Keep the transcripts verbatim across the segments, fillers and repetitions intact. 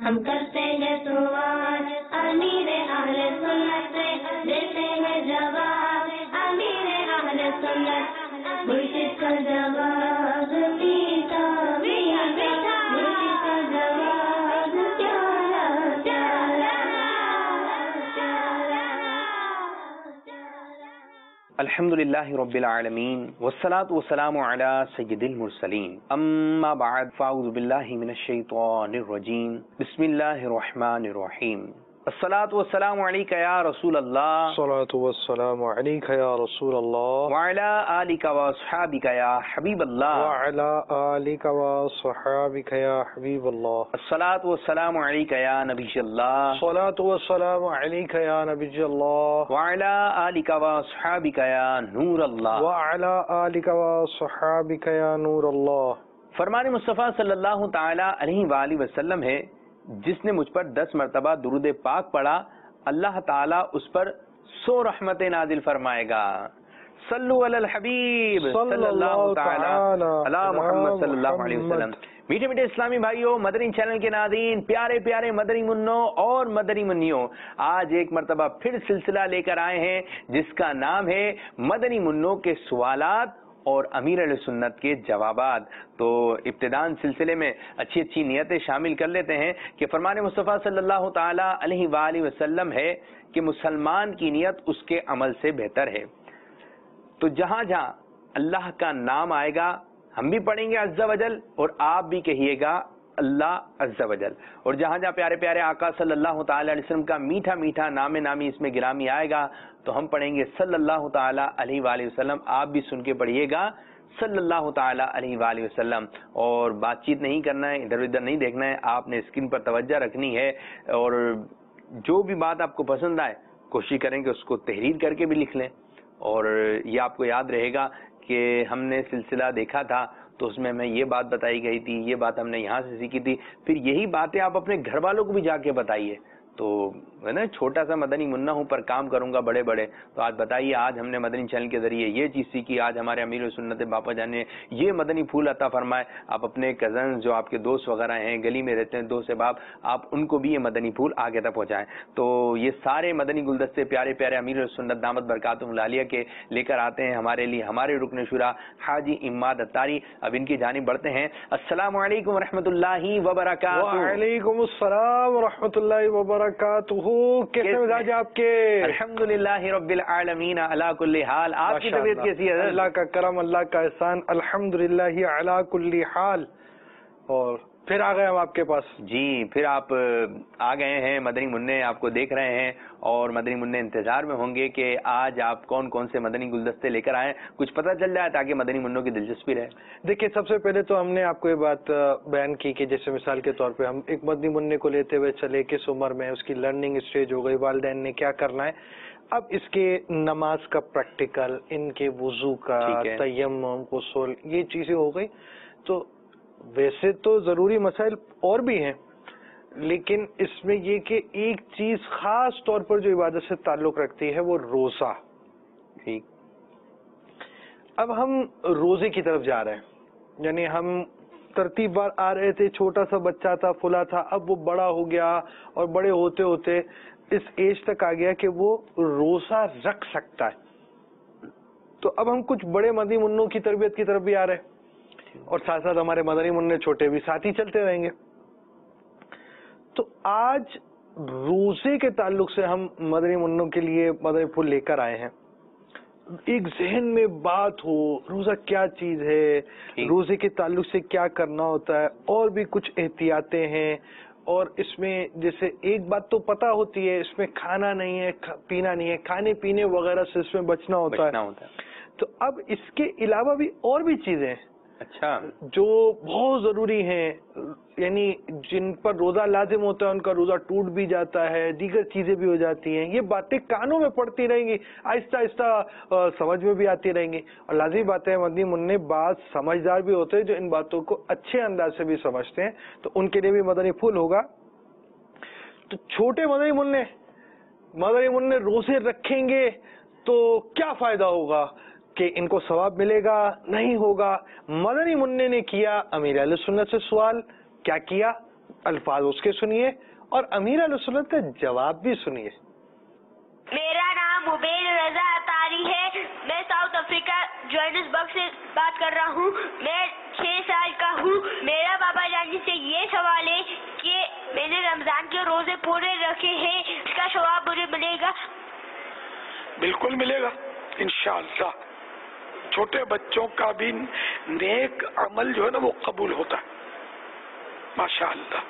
ہم کرتے ہیں سوال امیر اہل سنت سے دیتے ہیں جواب امیر اہل سنت مرشد کا جواب میٹھا میٹھا مرشد کا جواب پیارا پیارا الحمدللہ رب العالمین والصلاة والسلام علی سید المرسلین اما بعد فاعوذ باللہ من الشیطان الرجیم بسم اللہ الرحمن الرحیم الصلاة والسلام علیک یا رسول اللہ الصلاة والسلام علیک یا رسول اللہ وعلی آلک واصحابک یا حبیب اللہ وعلی آلک واصحابک یا حبیب اللہ الصلاة والسلام علیک یا نبی اللہ الصلاة والسلام علیک یا نبی اللہ وعلی آلک واصحابک یا نور اللہ وعلی آلک واصحابک یا نور اللہ۔ فرمان مصطفیٰ صلی اللہ تعالی علیہ وآلہ وسلم ہے، جس نے مجھ پر دس مرتبہ درود پاک پڑھا اللہ تعالیٰ اس پر سو رحمت نازل فرمائے گا۔ صلو علی الحبیب صلی اللہ تعالی علی محمد صلی اللہ علیہ وسلم۔ میٹھے میٹھے اسلامی بھائیوں، مدنی چینل کے ناظرین، پیارے پیارے مدنی منوں اور مدنی منیوں، آج ایک مرتبہ پھر سلسلہ لے کر آئے ہیں جس کا نام ہے مدنی منوں کے سوالات اور امیر علیہ سنت کے جوابات۔ تو ابتداءً سلسلے میں اچھی اچھی نیتیں شامل کر لیتے ہیں کہ فرمان مصطفیٰ صلی اللہ تعالی علیہ وآلہ وسلم ہے کہ مسلمان کی نیت اس کے عمل سے بہتر ہے۔ تو جہاں جہاں اللہ کا نام آئے گا ہم بھی پڑھیں گے عز و جل اور آپ بھی کہیے گا اللہ عز و جل، اور جہاں جہاں پیارے پیارے آقا صلی اللہ تعالی علیہ وسلم کا میٹھا میٹھا نام نامی اس میں گرامی آئے گا تو ہم پڑھیں گے صلی اللہ تعالی علیہ وآلہ وسلم، آپ بھی سن کے پڑھیے گا صلی اللہ تعالی علیہ وآلہ وسلم۔ اور بات چیت نہیں کرنا ہے، ادھر ادھر نہیں دیکھنا ہے، آپ نے اسکرین پر توجہ رکھنی ہے، اور جو بھی بات آپ کو پسند آئے کوشش کریں کہ اس کو تحریر کر کے بھی لکھ لیں۔ اور یہ آپ کو یاد رہے گا کہ ہم نے سلسلہ دیکھا تھا تو اس میں ہمیں یہ بات بتائی گئی تھی، یہ بات ہم نے یہاں سے سیکھی تھی، پھر یہی باتیں آپ اپنے گھر والوں کو بھی جا کے بتائیے۔ تو ہے نا، چھوٹا سا مدنی منا ہوں پر کام کروں گا بڑے بڑے، تو آج بتائیے آج ہم نے مدنی چینل کے ذریعے یہ چیز سیکھی، آج ہمارے امیر سنت باپا جان نے یہ مدنی پھول عطا فرمائے، آپ اپنے کزن جو آپ کے دوست وغیرہ ہیں گلی میں رہتے ہیں دوست احباب، آپ ان کو بھی یہ مدنی پھول آگے تک پہنچائیں۔ تو یہ سارے مدنی گلدستے پیارے پیارے امیر سنت دامت برکاتہم العالیہ کے لے کر آتے ہیں ہمارے لیے ہمارے رکن شورا حاجی اماد اتاری۔ اب ان کی جانب بڑھتے ہیں۔ السلام علیکم ورحمۃ اللہ وبرکاتہ۔ وعلیکم السلام ورحمۃ اللہ وبرکاتہ۔ کیسے مزاج آپ کے؟ الحمدللہ رب العالمین علی کل حال۔ آپ کی طبیعت کیسی ہے؟ اللہ کا کرم، اللہ کا احسان، الحمدللہ علی کل حال۔ اور پھر آ گئے ہم آپ کے پاس۔ جی پھر آپ آ گئے ہیں، مدنی منع آپ کو دیکھ رہے ہیں اور مدنی منع انتظار میں ہوں گے کہ آج آپ کون کون سے مدنی گلدستے لے کر آئیں، کچھ پتہ چل جائے تاکہ مدنی منوں کی دلچسپی رہے۔ دیکھیے سب سے پہلے تو ہم نے آپ کو یہ بات بیان کی کہ جیسے مثال کے طور پہ ہم ایک مدنی منع کو لیتے ہوئے چلے کس عمر میں اس کی لرننگ اسٹیج ہو گئی، والدین نے کیا کرنا ہے، اب اس کے نماز کا پریکٹیکل، ان کے وضو کا، تیمم، غسل، یہ چیزیں ہو گئی۔ تو ویسے تو ضروری مسائل اور بھی ہیں، لیکن اس میں یہ کہ ایک چیز خاص طور پر جو عبادت سے تعلق رکھتی ہے وہ روزہ۔ ٹھیک، اب ہم روزے کی طرف جا رہے ہیں، یعنی ہم ترتیب بار آ رہے تھے، چھوٹا سا بچہ تھا، فلا تھا، اب وہ بڑا ہو گیا اور بڑے ہوتے ہوتے اس ایج تک آ گیا کہ وہ روزہ رکھ سکتا ہے۔ تو اب ہم کچھ بڑے مدنی منوں کی تربیت کی طرف بھی آ رہے ہیں اور ساتھ ساتھ ہمارے مدنی منع چھوٹے بھی ساتھ ہی چلتے رہیں گے۔ تو آج روزے کے تعلق سے ہم مدنی منوں کے لیے مدنی پھول لے کر آئے ہیں۔ ایک ذہن میں بات ہو روزہ کیا چیز ہے، روزے کے تعلق سے کیا کرنا ہوتا ہے، اور بھی کچھ احتیاطیں ہیں، اور اس میں جیسے ایک بات تو پتہ ہوتی ہے اس میں کھانا نہیں ہے، پینا نہیں ہے، کھانے پینے وغیرہ سے اس میں بچنا ہوتا ہے۔ تو اب اس کے علاوہ بھی اور بھی چیزیں ہیں اچھا جو بہت ضروری ہیں، یعنی جن پر روزہ لازم ہوتا ہے ان کا روزہ ٹوٹ بھی جاتا ہے، دیگر چیزیں بھی ہو جاتی ہیں۔ یہ باتیں کانوں میں پڑتی رہیں گی، آہستہ آہستہ سمجھ میں بھی آتی رہیں گی، اور لازمی بات ہے مدنی منع بعض سمجھدار بھی ہوتے ہیں جو ان باتوں کو اچھے انداز سے بھی سمجھتے ہیں، تو ان کے لیے بھی مدنی پھول ہوگا۔ تو چھوٹے مدنی منع مدنی منع روزے رکھیں گے تو کیا فائدہ ہوگا، کہ ان کو ثواب ملے گا نہیں ہوگا؟ مدنی منع نے کیا امیر اہل سنت سے سوال، کیا کیا؟ الفاظ اس کے سنیے اور امیر اہل سنت کا جواب بھی سنیے. میرا نام عبید رضا اطاری ہے. میں ساؤتھ افریقہ جوہانسبرگ سے بات کر رہا ہوں. میں چھ سال کا ہوں. میرا بابا جان سے یہ سوال ہے کہ میں نے رمضان کے روزے پورے رکھے ہیں, اس کا ثواب مجھے ملے گا؟ بالکل ملے گا انشاءاللہ. چھوٹے بچوں کا بھی نیک عمل جو ہے نا وہ قبول ہوتا ہے ماشاءاللہ.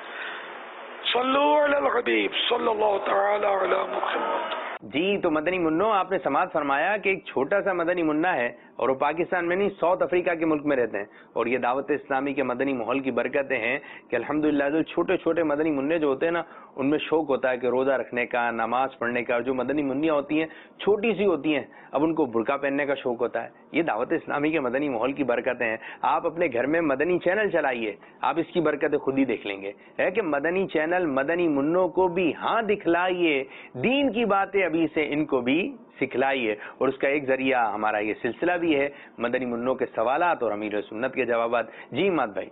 صلو علی الحبیب صلی اللہ تعالی علی محمد. جی تو مدنی منو آپ نے سماعت فرمایا کہ ایک چھوٹا سا مدنی منا ہے اور وہ پاکستان میں نہیں ساؤتھ افریقہ کے ملک میں رہتے ہیں, اور یہ دعوت اسلامی کے مدنی ماحول کی برکتیں ہیں کہ الحمدللہ جو چھوٹے چھوٹے مدنی منع جو ہوتے ہیں نا ان میں شوق ہوتا ہے کہ روزہ رکھنے کا, نماز پڑھنے کا. جو مدنی منیاں ہوتی ہیں چھوٹی سی ہوتی ہیں, اب ان کو برقع پہننے کا شوق ہوتا ہے. یہ دعوت اسلامی کے مدنی ماحول کی برکتیں ہیں. آپ اپنے گھر میں مدنی چینل چلائیے, آپ اس کی برکتیں خود ہی دیکھ لیں گے. ہے کہ مدنی چینل مدنی منوں کو بھی ہاں دکھلائیے, دین کی باتیں ابھی سے ان کو بھی سکھلائیے, اور اس کا ایک ذریعہ ہمارا یہ سلسلہ بھی ہے مدنی منوں کے سوالات اور امیر سنت کے جوابات. جی مات بھائی.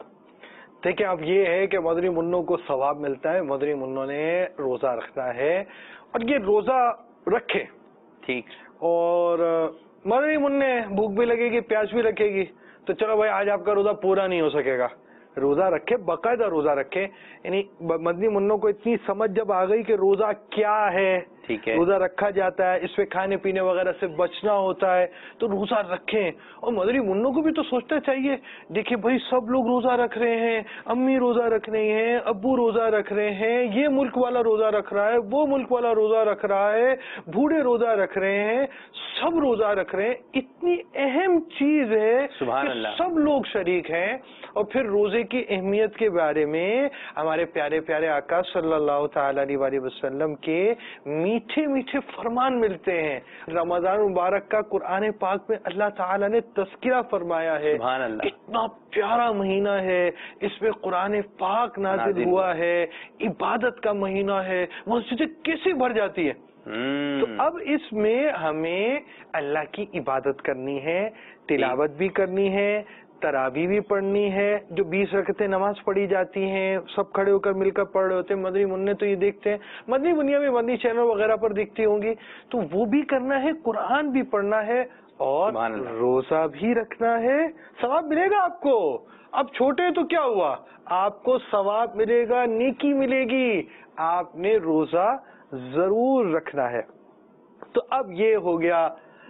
دیکھیں اب یہ ہے کہ مدنی منوں کو ثواب ملتا ہے, مدنی منوں نے روزہ رکھنا ہے اور یہ روزہ رکھے ٹھیک, اور مدنی منع بھوک بھی لگے گی پیاس بھی رکھے گی تو چلو بھائی آج آپ کا روزہ پورا نہیں ہو سکے گا. روزہ رکھے, باقاعدہ روزہ رکھے. یعنی مدنی منوں کو اتنی سمجھ جب آ گئی کہ روزہ کیا ہے, ٹھیک ہے, روزہ رکھا جاتا ہے, اس پہ کھانے پینے وغیرہ سے بچنا ہوتا ہے, تو روزہ رکھیں. اور مدنی منوں کو بھی تو سوچنا چاہیے, دیکھیں بھائی سب لوگ روزہ رکھ رہے ہیں, امی روزہ رکھ رہی ہیں, ابو روزہ رکھ رہے ہیں, یہ ملک والا روزہ رکھ رہا ہے, وہ ملک والا روزہ رکھ رہا ہے, بوڑھے روزہ رکھ رہے ہیں, سب روزہ رکھ رہے ہیں. اتنی اہم چیز ہے سبحان کہ اللہ, سب لوگ شریک ہیں. اور پھر روزے کی اہمیت کے بارے میں ہمارے پیارے پیارے آقا صلی اللہ تعالی علیہ وسلم کے میٹھے میٹھے فرمان ملتے ہیں. رمضان مبارک کا قرآن پاک میں اللہ تعالیٰ نے تذکرہ فرمایا ہے. سبحان اللہ, اتنا پیارا مہینہ ہے, اس میں قرآن پاک نازل, نازل ہوا ہے, عبادت کا مہینہ ہے, مسجدیں کیسے بھر جاتی ہے. تو اب اس میں ہمیں اللہ کی عبادت کرنی ہے, تلاوت بھی کرنی ہے, تراویح بھی پڑھنی ہے. جو بیس رکعتیں نماز پڑھی جاتی ہیں سب کھڑے ہو کر مل کر پڑھ رہے ہوتے ہیں. مدنی منع تو یہ دیکھتے ہیں, مدنی منیا میں مدنی چینل وغیرہ پر دیکھتی ہوں گی, تو وہ بھی کرنا ہے, قرآن بھی پڑھنا ہے اور روزہ بھی رکھنا ہے. ثواب ملے گا آپ کو. اب چھوٹے تو کیا ہوا, آپ کو ثواب ملے گا, نیکی ملے گی. آپ نے روزہ ضرور رکھنا ہے. تو اب یہ ہو گیا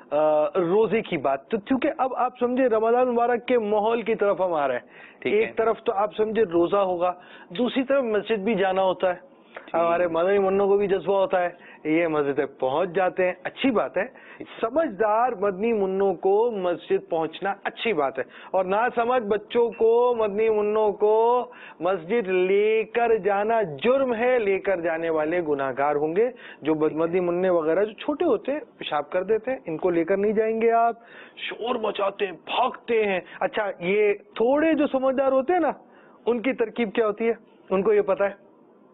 روزے کی بات. تو کیونکہ اب آپ سمجھے رمضان مبارک کے ماحول کی طرف ہم آ رہے ہیں. ایک طرف تو آپ سمجھے روزہ ہوگا, دوسری طرف مسجد بھی جانا ہوتا ہے. ہمارے مدنی منوں کو بھی جذبہ ہوتا ہے, یہ مسجد پہنچ جاتے ہیں, اچھی بات ہے. سمجھدار مدنی منوں کو مسجد پہنچنا اچھی بات ہے, اور نہ سمجھ بچوں کو مدنی منوں کو مسجد لے کر جانا جرم ہے. لے کر جانے والے گناہگار ہوں گے. جو مدنی منع وغیرہ جو چھوٹے ہوتے ہیں پیشاب کر دیتے ہیں, ان کو لے کر نہیں جائیں گے آپ. شور مچاتے ہیں, بھاگتے ہیں. اچھا یہ تھوڑے جو سمجھدار ہوتے ہیں نا, ان کی ترکیب کیا ہوتی ہے, ان کو یہ پتا ہے,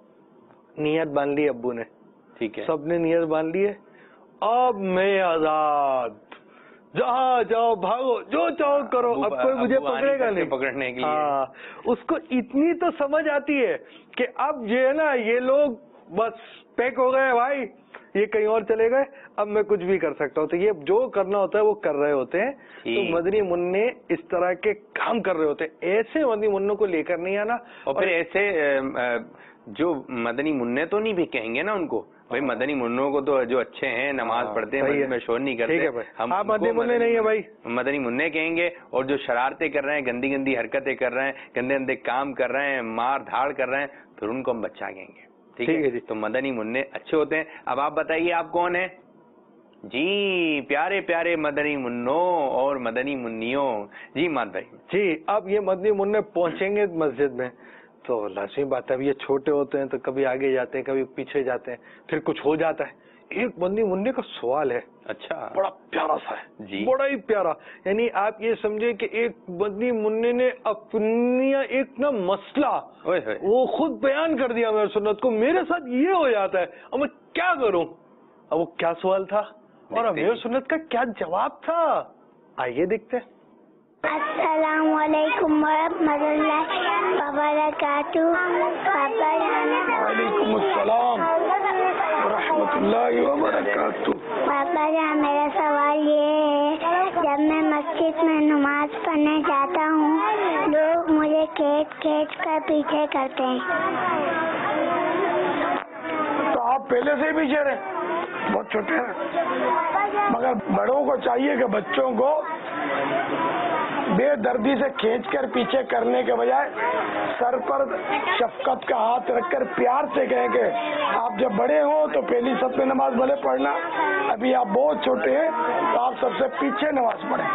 نیت باندھ لی ابو نے, ٹھیک ہے, سب نے نیت باندھ لی ہے, اب میں آزاد, جہاں جاؤ بھاگو, جو چاہو کرو, اب کوئی مجھے پکڑے گا نہیں پکڑنے کے لیے. ہاں, اس کو اتنی تو سمجھ آتی ہے کہ اب یہ ہے نا, یہ لوگ بس پیک ہو گئے بھائی, یہ کہیں اور چلے گئے, اب میں کچھ بھی کر سکتا ہوں. تو یہ جو کرنا ہوتا ہے وہ کر رہے ہوتے ہیں. تو مدنی منع اس طرح کے کام کر رہے ہوتے ہیں. ایسے مدنی منوں کو لے کر نہیں آنا. اور پھر ایسے جو مدنی منع تو نہیں بھی کہیں گے نا ان کو, بھائی مدنی منوں کو تو جو اچھے ہیں, نماز پڑھتے ہیں, میں شور نہیں کرتے, ہم مدنی منع نہیں ہے بھائی, مدنی منع کہیں گے. اور جو شرارتیں کر رہے ہیں, گندی گندی حرکتیں کر رہے ہیں, گندے گندے کام کر رہے ہیں, مار دھاڑ کر رہے ہیں, پھر ان کو ہم بچا کہیں گے. ٹھیک ہے جی, تو مدنی منع اچھے ہوتے ہیں. اب آپ بتائیے آپ کون ہیں جی, پیارے پیارے مدنی منوں اور مدنی منیوں. جی مات بھائی. جی اب یہ مدنی منع پہنچیں گے مسجد میں تو لازمی بات ہے, اب یہ چھوٹے ہوتے ہیں تو کبھی آگے جاتے ہیں کبھی پیچھے جاتے ہیں, پھر کچھ ہو جاتا ہے. ایک مدنی منع کا سوال ہے, اچھا بڑا پیارا سا ہے جی, بڑا ہی پیارا. یعنی آپ یہ سمجھے کہ ایک مدنی منع نے اپنی ایک نا مسئلہ وہ خود بیان کر دیا میرے سنت کو, میرے ساتھ یہ ہو جاتا ہے, اب میں کیا کروں. اب وہ کیا سوال تھا اور میرے سنت کا کیا جواب تھا, آئیے دیکھتے ہیں. السلام علیکم ورحمۃ اللہ وبرکاتہ. پاپا جان. وعلیکم السلام ورحمۃ اللہ وبرکاتہ. پاپا جان میرا سوال یہ ہے, جب میں مسجد میں نماز پڑھنے جاتا ہوں لوگ مجھے کھینچ کھینچ کر پیچھے کرتے ہیں. تو آپ پہلے سے ہی پیچھے رہے, بہت چھوٹے ہیں, مگر بڑوں کو چاہیے کہ بچوں کو بے دردی سے کھینچ کر پیچھے کرنے کے بجائے سر پر شفقت کا ہاتھ رکھ کر پیار سے کہیں کہ آپ جب بڑے ہوں تو پہلی صف میں نماز بھلے پڑھنا, ابھی آپ بہت چھوٹے ہیں تو آپ سب سے پیچھے نماز پڑھیں.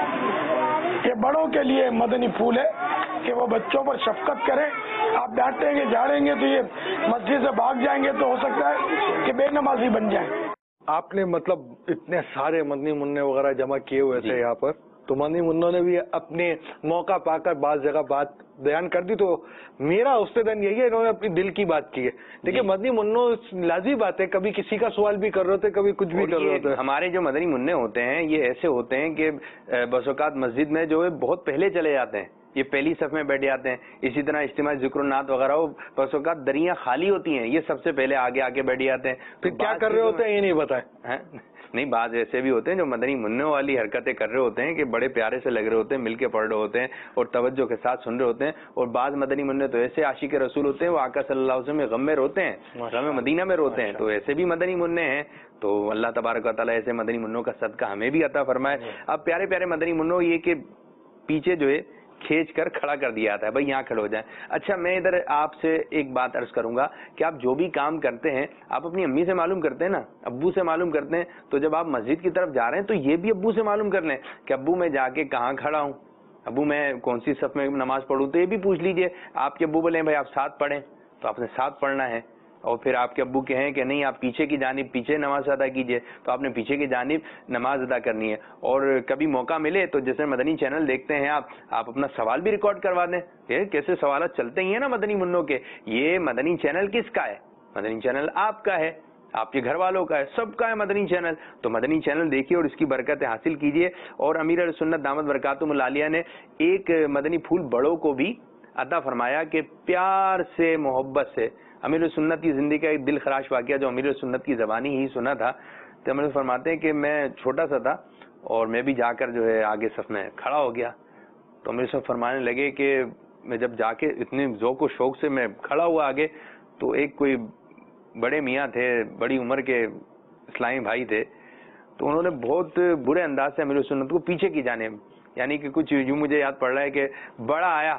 یہ بڑوں کے لیے مدنی پھول ہے کہ وہ بچوں پر شفقت کریں. آپ ڈانٹیں گے جھاڑیں گے تو یہ مسجد سے بھاگ جائیں گے تو ہو سکتا ہے کہ بے نمازی بن جائیں. آپ نے مطلب اتنے سارے مدنی منع وغیرہ جمع کیے ہوئے تھے یہاں پر, تو مدنی منوں نے بھی اپنے موقع پا کر بعض جگہ بات بیان کر دی, تو میرا اس دن یہی ہے انہوں نے اپنی دل کی بات کی ہے. دیکھیے مدنی منوں لازمی بات ہے, کبھی کسی کا سوال بھی کر رہے ہوتے, کبھی کچھ بھی کر رہے ہوتے. ہمارے جو مدنی منع ہوتے ہیں یہ ایسے ہوتے ہیں کہ بس اوقات مسجد میں جو ہے بہت پہلے چلے جاتے ہیں, یہ پہلی صف میں بیٹھ جاتے ہیں. اسی طرح اجتماع ذکر و نعت وغیرہ ہو, بس اوقات دریاں خالی ہوتی ہیں, یہ سب سے پہلے آگے آگے بیٹھ جاتے ہیں. پھر کیا کر رہے ہوتے ہیں یہ نہیں بتائیں. نہیں, بعض ایسے بھی ہوتے ہیں جو مدنی منع والی حرکتیں کر رہے ہوتے ہیں کہ بڑے پیارے سے لگ رہے ہوتے ہیں, مل کے پڑھ رہے ہوتے ہیں اور توجہ کے ساتھ سن رہے ہوتے ہیں. اور بعض مدنی منع تو ایسے عاشق رسول ہوتے ہیں وہ آقا صلی اللہ علیہ وسلم میں غم میں روتے ہیں, غم مدینہ میں روتے ہیں, تو ایسے بھی مدنی منع ہیں. تو اللہ تبارک و تعالیٰ ایسے مدنی منوں کا صدقہ ہمیں بھی عطا فرمائے. اب پیارے پیارے مدنی منوں یہ کہ پیچھے جو ہے کھینچ کر کھڑا کر دیا جاتا ہے, بھائی یہاں کھڑے ہو جائیں. اچھا میں ادھر آپ سے ایک بات عرض کروں گا کہ آپ جو بھی کام کرتے ہیں آپ اپنی امی سے معلوم کرتے ہیں نا, ابو سے معلوم کرتے ہیں, تو جب آپ مسجد کی طرف جا رہے ہیں تو یہ بھی ابو سے معلوم کر لیں کہ ابو میں جا کے کہاں کھڑا ہوں, ابو میں کون سی صف میں نماز پڑھوں, تو یہ بھی پوچھ لیجئے. آپ کے ابو بولیں بھائی آپ ساتھ پڑھیں تو آپ نے ساتھ پڑھنا ہے, اور پھر آپ کے ابو کہیں کہ نہیں آپ پیچھے کی جانب پیچھے نماز ادا کیجئے تو آپ نے پیچھے کی جانب نماز ادا کرنی ہے. اور کبھی موقع ملے تو جیسے مدنی چینل دیکھتے ہیں آپ آپ اپنا سوال بھی ریکارڈ کروا دیں. یہ کیسے سوالات چلتے ہی ہیں نا مدنی منوں کے. یہ مدنی چینل کس کا ہے؟ مدنی چینل آپ کا ہے, آپ کے گھر والوں کا ہے, سب کا ہے مدنی چینل. تو مدنی چینل دیکھیے اور اس کی برکتیں حاصل کیجئے. اور امیر سنت دامت برکاتہم العالیہ نے ایک مدنی پھول بڑوں کو بھی عطا فرمایا کہ پیار سے محبت سے. امیر سنت کی زندگی کا ایک دل خراش واقعہ جو امیر سنت کی زبانی ہی سنا تھا, تو امیر فرماتے ہیں کہ میں چھوٹا سا تھا اور میں بھی جا کر جو ہے آگے صف میں کھڑا ہو گیا. تو امیر صاحب فرمانے لگے کہ میں جب جا کے اتنے ذوق و شوق سے میں کھڑا ہوا آگے, تو ایک کوئی بڑے میاں تھے, بڑی عمر کے اسلامی بھائی تھے, تو انہوں نے بہت برے انداز سے امیر سنت کو پیچھے کی جانب, یعنی کہ کچھ یوں مجھے یاد پڑ رہا ہے کہ بڑا آیا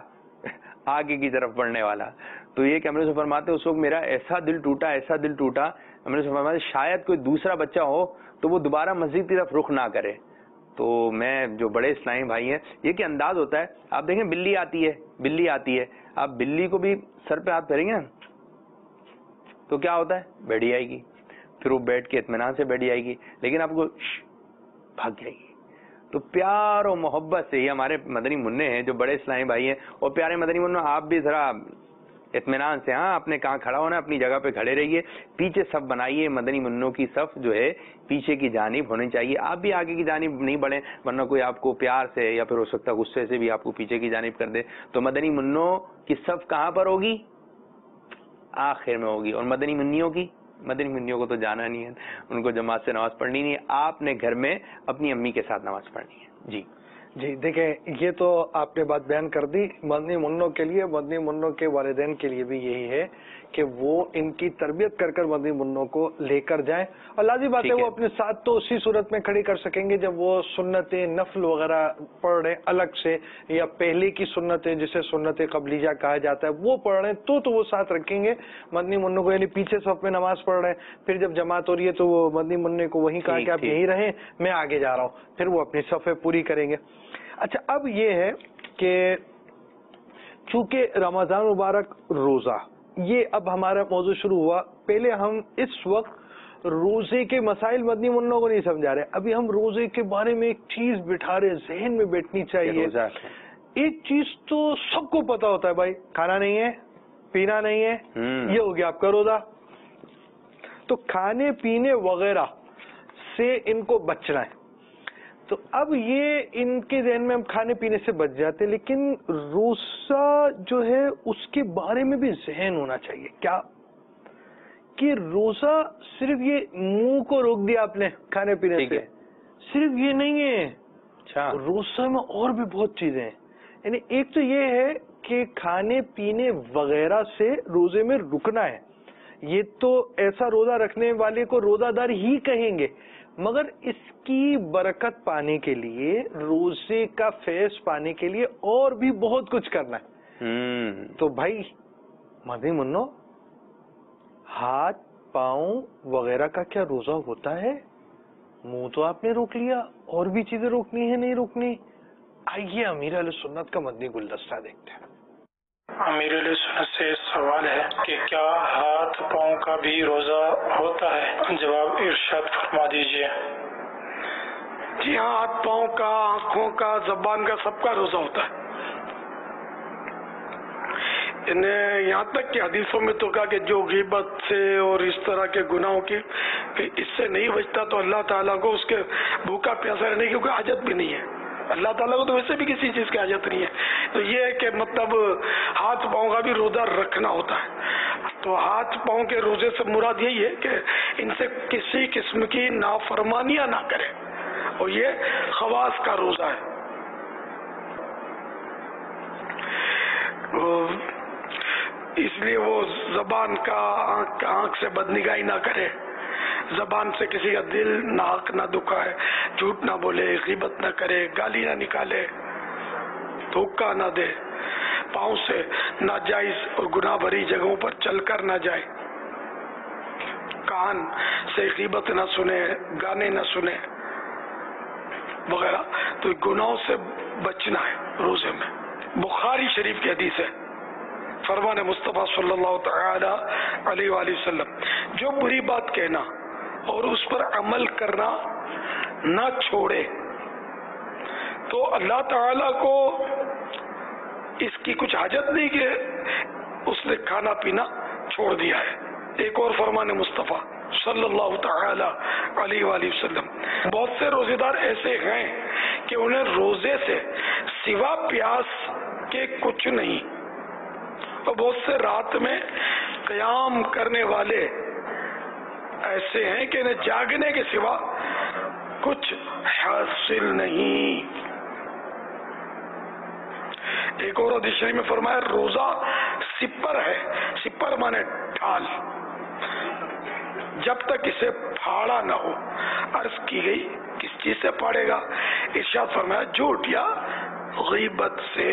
آگے کی طرف پڑھنے والا. تو یہ کہ امیر صاحب فرماتے اس وقت میرا ایسا دل ٹوٹا ایسا دل ٹوٹا امیر صاحب فرماتے شاید کوئی دوسرا بچہ ہو تو وہ دوبارہ مسجد کی طرف رخ نہ کرے. تو میں جو بڑے اسلامی بھائی ہیں, یہ کہ انداز ہوتا ہے, آپ دیکھیں بلی آتی ہے بلی آتی ہے آپ بلی کو بھی سر پہ ہاتھ پھیریں گے تو کیا ہوتا ہے, بیٹھ جائے گی, پھر وہ بیٹھ کے اطمینان سے بیٹھ جائے گی, لیکن آپ کو بھاگ جائے گی. تو پیار و محبت سے یہ ہمارے مدنی منع ہیں جو بڑے اسلامی بھائی ہیں. اور پیارے مدنی منع آپ بھی ذرا اطمینان سے, ہاں آپ نے کہاں کھڑا ہونا, اپنی جگہ پہ کھڑے رہیے, پیچھے صف بنائیے. مدنی منوں کی صف جو ہے پیچھے کی جانب ہونی چاہیے, آپ بھی آگے کی جانب نہیں بڑھیں, ورنہ کوئی آپ کو پیار سے یا پھر ہو سکتا ہے غصے سے بھی آپ کو پیچھے کی جانب کر دے. تو مدنی منوں کی صف کہاں پر ہوگی؟ آخر میں ہوگی. اور مدنی منیوں کی مدنی منیوں کو تو جانا نہیں ہے, ان کو جماعت سے نماز پڑھنی نہیں ہے, آپ نے گھر میں اپنی امی کے ساتھ نماز پڑھنی ہے. جی جی دیکھیں یہ تو آپ نے بات بیان کر دی. مدنی منوں کے لیے, مدنی منوں کے والدین کے لیے بھی یہی ہے کہ وہ ان کی تربیت کر کر مدنی منوں کو لے کر جائیں. اور لازمی بات ہے وہ اپنے ساتھ تو اسی صورت میں کھڑی کر سکیں گے جب وہ سنتیں نفل وغیرہ پڑھ رہے الگ سے, یا پہلے کی سنتیں جسے سنت قبلیہ کہا جاتا ہے وہ پڑھ رہے ہیں تو تو وہ ساتھ رکھیں گے مدنی منوں کو. یعنی پیچھے صف میں نماز پڑھ رہے ہیں, پھر جب جماعت ہو رہی ہے تو وہ مدنی منع کو وہیں کہا کہ آپ یہیں رہیں, میں آگے جا رہا ہوں, پھر وہ اپنی صفیں پوری کریں گے. اچھا اب یہ ہے کہ چونکہ رمضان مبارک روزہ یہ اب ہمارا موضوع شروع ہوا, پہلے ہم اس وقت روزے کے مسائل مدنی منوں کو نہیں سمجھا رہے, ابھی ہم روزے کے بارے میں ایک چیز بٹھا رہے, ذہن میں بیٹھنی چاہیے. ایک چیز تو سب کو پتا ہوتا ہے بھائی, کھانا نہیں ہے پینا نہیں ہے, یہ ہو گیا آپ کا روزہ. تو کھانے پینے وغیرہ سے ان کو بچنا ہے. تو اب یہ ان کے ذہن میں ہم کھانے پینے سے بچ جاتے، لیکن روزہ جو ہے اس کے بارے میں بھی ذہن ہونا چاہیے کیا کہ روزہ صرف یہ منہ کو روک دیا آپ نے کھانے پینے سے، صرف یہ نہیں ہے. اچھا، روزہ میں اور بھی بہت چیزیں ہیں. یعنی ایک تو یہ ہے کہ کھانے پینے وغیرہ سے روزے میں رکنا ہے. یہ تو ایسا روزہ رکھنے والے کو روزہ دار ہی کہیں گے، مگر اس کی برکت پانے کے لیے، روزے کا فیض پانے کے لیے اور بھی بہت کچھ کرنا ہے. تو بھائی مدنی منو، ہاتھ پاؤں وغیرہ کا کیا روزہ ہوتا ہے؟ منہ تو آپ نے روک لیا، اور بھی چیزیں روکنی ہے نہیں روکنی؟ آئیے امیر علیہ سنت کا مدنی گلدستہ دیکھتے ہیں. امیر علیہ سنت سے سوال ہے کہ کیا ہاتھ پاؤں کا بھی روزہ ہوتا ہے؟ جواب ارشاد فرما دیجیے. جی ہاں، ہاتھ پاؤں کا، آنکھوں کا، زبان کا، سب کا روزہ ہوتا ہے. انہیں یہاں تک کہ حدیثوں میں تو کہا کہ جو غیبت سے اور اس طرح کے گناہوں کی کہ اس سے نہیں بچتا تو اللہ تعالیٰ کو اس کے بھوکا پیاسا رہنے کی کوئی حاجت بھی نہیں ہے. اللہ تعالیٰ کو تو ویسے بھی کسی چیز کی حاجت نہیں ہے. تو یہ ہے کہ مطلب ہاتھ پاؤں کا بھی روزہ رکھنا ہوتا ہے. تو ہاتھ پاؤں کے روزے سے مراد یہی ہے کہ ان سے کسی قسم کی نافرمانیاں نہ کرے، اور یہ خواص کا روزہ ہے. اس لیے وہ زبان کا، آنکھ سے بدنگاہی نہ کرے، زبان سے کسی کا دل ناک نہ دکھائے، جھوٹ نہ بولے، غیبت نہ کرے، گالی نہ نکالے، دھوکہ نہ دے، پاؤں سے ناجائز اور گناہ بھری جگہوں پر چل کر نہ جائے، کان سے غیبت نہ سنے، گانے نہ سنے وغیرہ. تو گناہوں سے بچنا ہے روزے میں. بخاری شریف کی حدیث ہے، فرمان مصطفیٰ صلی اللہ تعالی علیہ وآلہ وسلم، جو بری بات کہنا اور اس پر عمل کرنا نہ چھوڑے تو اللہ تعالی کو اس کی کچھ حاجت نہیں کہ اس نے کھانا پینا چھوڑ دیا ہے. ایک اور فرمان مصطفیٰ صلی اللہ تعالی علیہ وآلہ وسلم، بہت سے روزے دار ایسے ہیں کہ انہیں روزے سے سوا پیاس کے کچھ نہیں، اور بہت سے رات میں قیام کرنے والے ایسے ہیں کہ انہیں جاگنے کے سوا کچھ حاصل نہیں. ایک اور حدیث شریف میں فرمایا روزہ سپر ہے، سپر مانے ڈھال، جب تک اسے پھاڑا نہ ہو. عرض کی گئی کس چیز سے پھاڑے گا؟ ارشاد فرمایا جھوٹ یا غیبت سے.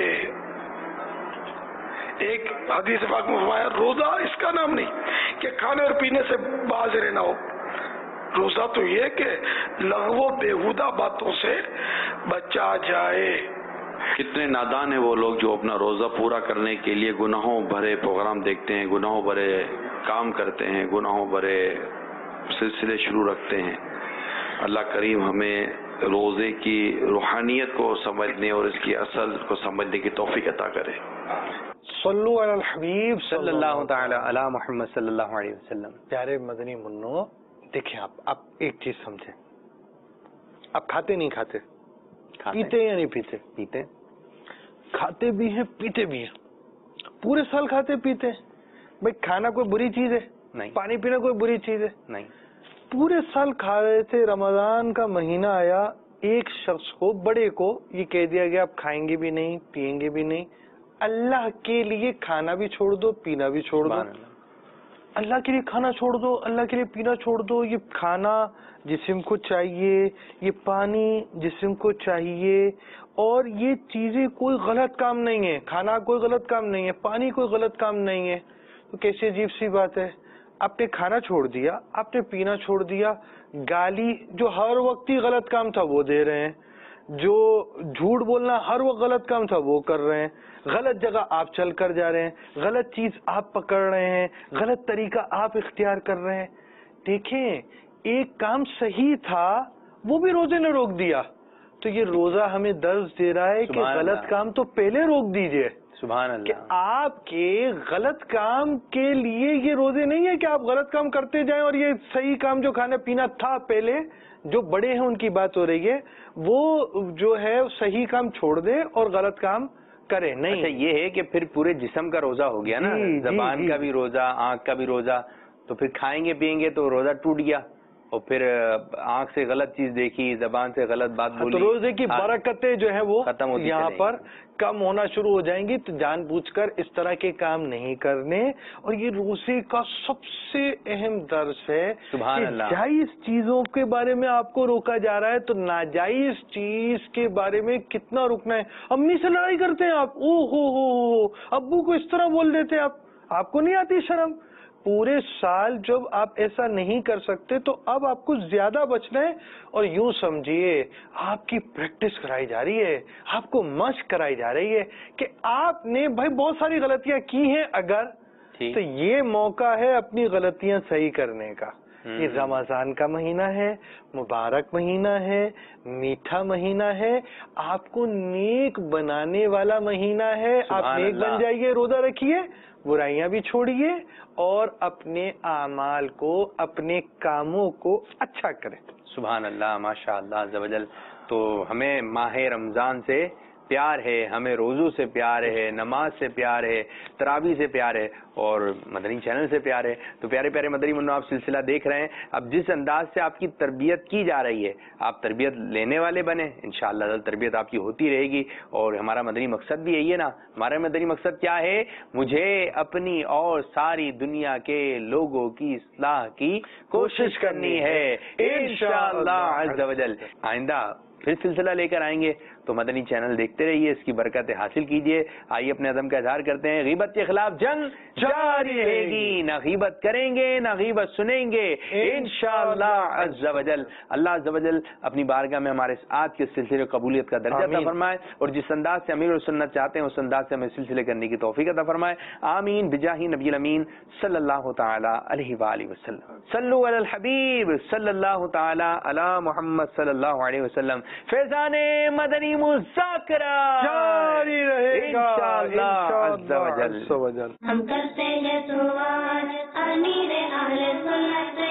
ایک حدیث پاک میں فرمایا روزہ اس کا نام نہیں کہ کھانے اور پینے سے باز رہنا ہو، روزہ تو یہ کہ لغو بےہودہ باتوں سے بچا جائے. کتنے نادان ہیں وہ لوگ جو اپنا روزہ پورا کرنے کے لیے گناہوں بھرے پروگرام دیکھتے ہیں، گناہوں بھرے کام کرتے ہیں، گناہوں بھرے سلسلے شروع رکھتے ہیں. اللہ کریم ہمیں روزے کی روحانیت کو سمجھنے اور اس کی اصل کو سمجھنے کی توفیق عطا کرے. صلو علی الحبیب صلی اللہ تعالی علی محمد صلی اللہ علیہ وسلم. پیارے مدنی منو، دیکھیں آپ آپ ایک چیز سمجھیں، آپ کھاتے نہیں کھاتے، پیتے یا نہیں پیتے؟ پیتے، کھاتے بھی ہیں پیتے بھی ہیں، پورے سال کھاتے پیتے ہیں. بھائی کھانا کوئی بری چیز ہے؟ نہیں. پانی پینا کوئی بری چیز ہے؟ نہیں. پورے سال کھا رہے تھے، رمضان کا مہینہ آیا، ایک شخص کو، بڑے کو یہ کہہ دیا گیا آپ کھائیں گے بھی نہیں پیئیں گے بھی نہیں. اللہ کے لیے کھانا بھی چھوڑ دو، پینا بھی چھوڑ دو. اللہ کے لیے کھانا چھوڑ دو، اللہ کے لیے پینا چھوڑ دو. یہ کھانا جسم کو چاہیے، یہ پانی جسم کو چاہیے، اور یہ چیزیں کوئی غلط کام نہیں ہے. کھانا کوئی غلط کام نہیں ہے، پانی کوئی غلط کام نہیں ہے. تو کیسی عجیب سی بات ہے، آپ نے کھانا چھوڑ دیا، آپ نے پینا چھوڑ دیا. گالی جو ہر وقت ہی غلط کام تھا وہ دے رہے ہیں، جو جھوٹ بولنا ہر وقت غلط کام تھا وہ کر رہے ہیں، غلط جگہ آپ چل کر جا رہے ہیں، غلط چیز آپ پکڑ رہے ہیں، غلط طریقہ آپ اختیار کر رہے ہیں. دیکھیں ایک کام صحیح تھا وہ بھی روزے نے روک دیا. تو یہ روزہ ہمیں درس دے رہا ہے کہ غلط کام تو پہلے روک دیجئے. سبحان کہ اللہ. آپ کے غلط کام کے لیے یہ روزے نہیں ہے کہ آپ غلط کام کرتے جائیں اور یہ صحیح کام جو کھانا پینا تھا پہلے جو بڑے ہیں ان کی بات ہو رہی ہے وہ جو ہے صحیح کام چھوڑ دیں اور غلط کام کریں. نہیں, اچھا یہ ہے کہ پھر پورے جسم کا روزہ ہو گیا نا, زبان کا بھی روزہ, آنکھ کا بھی روزہ, تو پھر کھائیں گے پیئیں گے تو روزہ ٹوٹ گیا, اور پھر آنکھ سے غلط چیز دیکھی, زبان سے غلط بات بولی, تو روزے کی برکتیں جو ہے وہ ختم ہوتی یہاں پر کم ہونا شروع ہو جائیں گی. تو جان بوجھ کر اس طرح کے کام نہیں کرنے. اور یہ روزے کا سب سے اہم درس ہے کہ جائز چیزوں کے بارے میں آپ کو روکا جا رہا ہے تو ناجائز چیز کے بارے میں کتنا رکنا ہے. امی سے لڑائی کرتے ہیں آپ, او ہو ہو ابو کو اس طرح بول دیتے ہیں آپ, آپ کو نہیں آتی شرم؟ پورے سال جب آپ ایسا نہیں کر سکتے تو اب آپ کو زیادہ بچنا ہے. اور یوں سمجھیے آپ کی پریکٹس کرائی جا رہی ہے, آپ کو مشق کرائی جا رہی ہے کہ آپ نے بھائی بہت ساری غلطیاں کی ہیں اگر, تو یہ موقع ہے اپنی غلطیاں صحیح کرنے کا. یہ رمضان کا مہینہ ہے, مبارک مہینہ ہے, میٹھا مہینہ ہے, آپ کو نیک بنانے والا مہینہ ہے. آپ نیک بن جائیے, روزہ رکھیے, برائیاں بھی چھوڑیے اور اپنے اعمال کو, اپنے کاموں کو اچھا کریں. سبحان اللہ, ماشاء اللہ عز و جل. تو ہمیں ماہ رمضان سے پیار ہے, ہمیں روزوں سے پیار ہے, نماز سے پیار ہے, تراویح سے پیار ہے, اور مدنی چینل سے پیار ہے. تو پیارے پیارے مدنی منو آپ سلسلہ دیکھ رہے ہیں. اب جس انداز سے آپ کی تربیت کی جا رہی ہے, آپ تربیت لینے والے بنے, انشاءاللہ تربیت آپ کی ہوتی رہے گی. اور ہمارا مدنی مقصد بھی یہی ہے نا, ہمارا مدنی مقصد کیا ہے؟ مجھے اپنی اور ساری دنیا کے لوگوں کی اصلاح کی کوشش کرنی ہے انشاءاللہ عز و جل. آئندہ پھر سلسلہ لے کر آئیں گے, تو مدنی چینل دیکھتے رہیے, اس کی برکتیں حاصل کیجیے. آئیے اپنے عزم کا اظہار کرتے ہیں. غیبت کے خلاف جنگ جاری رہے گی, نہ غیبت کریں گے نہ غیبت سنیں گے انشاءاللہ عز و جل. اللہ عز و جل اپنی بارگاہ میں ہمارے آج کے سلسلے قبولیت کا درجہ عطا فرمائے, اور جس انداز سے امیر السنت چاہتے ہیں اس انداز سے ہمیں سلسلے کرنے کی توفیق عطا فرمائے. آمین بجاہ نبی الامین صلی اللہ تعالی علیہ وآلہ وسلم. صلو علی الحبیب صلی اللہ تعالی علی محمد صلی اللہ علیہ وسلم. فیضان مدنی مذاکرہ جاری رہے گا انشاءاللہ عز و جل. ہم کرتے ہیں سوال امیر اہل سنت